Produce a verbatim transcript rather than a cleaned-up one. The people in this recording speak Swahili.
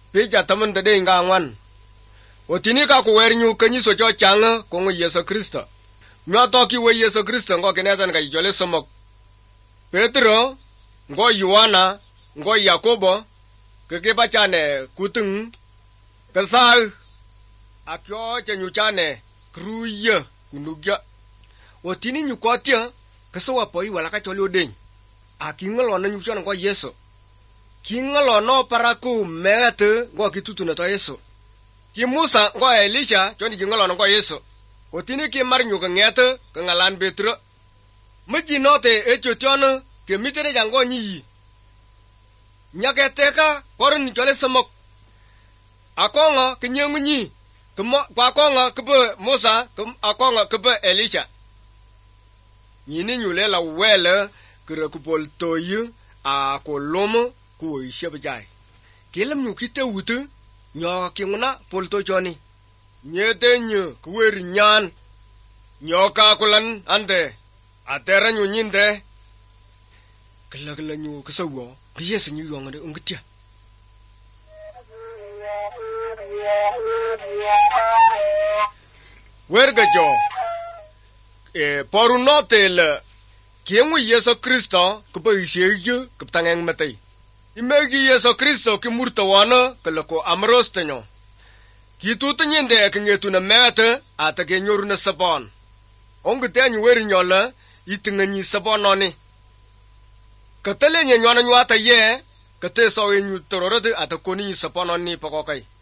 Pija taman de nga ngwan. Otini ka ku wer nyu kanyi so cho chang ko ngi Yesu Kristo. Myo to ki we Yesu Kristo ngo kenezan ga jole somok. Petro ngo Yohana ngo Yakobo ke ke ba chane kutung ka sa akyo che nyu chane kruye kunugya. Otini nyu ko tia ka so wa poi wala ka chole odeng. Akingalo na nyu chane ngo Yesu. Kingalo no paraku mete ngo kitutu na to Yesu. Ki Musa ngo Elisha choni kingalo no ngo Yesu. Otini ki mar nyu ka ngete ka ngalan Petro. Miji note echotiano ke mitere jango nyi. Nyake teka korin chole somok. Akonga kinyengu nyi. Kuma kwa konga kebe Musa kum akonga kebe Elisha. Nyini nyule la wele kire kupol toyu a kolomo ku ishe bajai. Kelem nyu kite wutu nyo kinguna polto choni. Nyete nyu kuwer nyan nyoka kulan ande atera nyu nyinde kala kala nyu kasawo kiyes nyu yongade ungtia werga jo e porunotel kiengu Yesu Kristo kuba isheju kuptangeng matay imegi Yesu Kristo ki murtawana kala ko amros tenyo kitutu nyinde kingetu na mete atake nyoru na sabon ongu tenyu weri nyola itinganyi sabon noni katale nye nywana nywata ye kate sawe nyu tororode atakoni sabon noni pakokai